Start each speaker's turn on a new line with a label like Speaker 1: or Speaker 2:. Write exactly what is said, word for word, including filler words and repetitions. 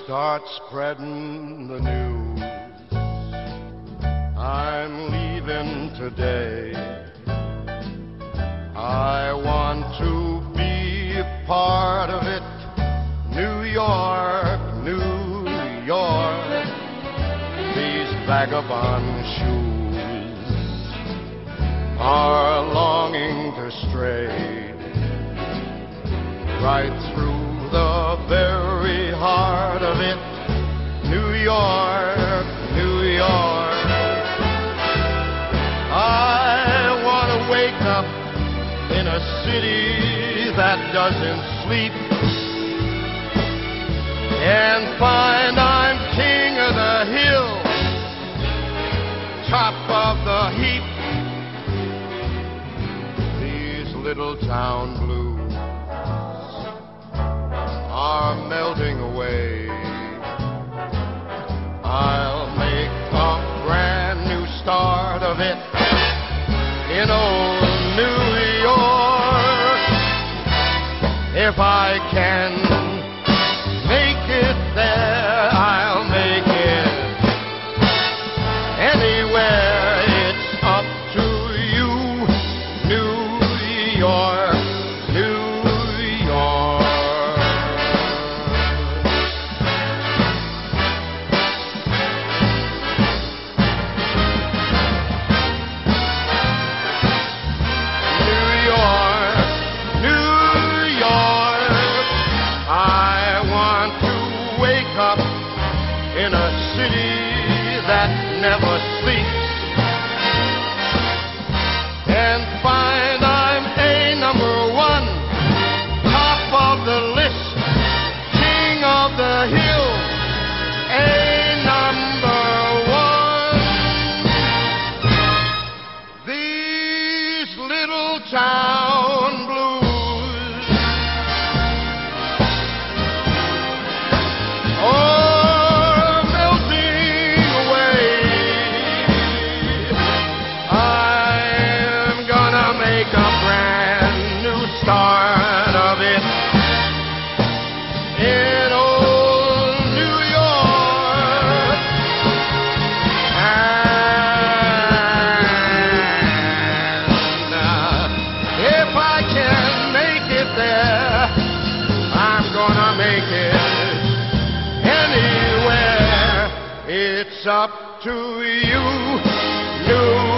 Speaker 1: start spreading the news. I'm leaving today. I want to be a part of it. New York, New York, these vagabond shoes are longing to stray right through the very heart of it. New York, New York, I want to wake up in a city that doesn't sleep and find I'm king of the hill, top of the heap. These little town blues are melting away. I'll make a brand new start of it in old New York. If I can make it there, I'll make it anywhere. It's up to you, New York, New York. New York, New York, I want to wake up in a city that never sleeps and find I'm a number one, top of the list, king of the hill, a number one. These little town blues, oh, melting away. I'm gonna make a brand new start of it in old New York. And uh, if I can make it there, I'm gonna make it anywhere. It's up to you, New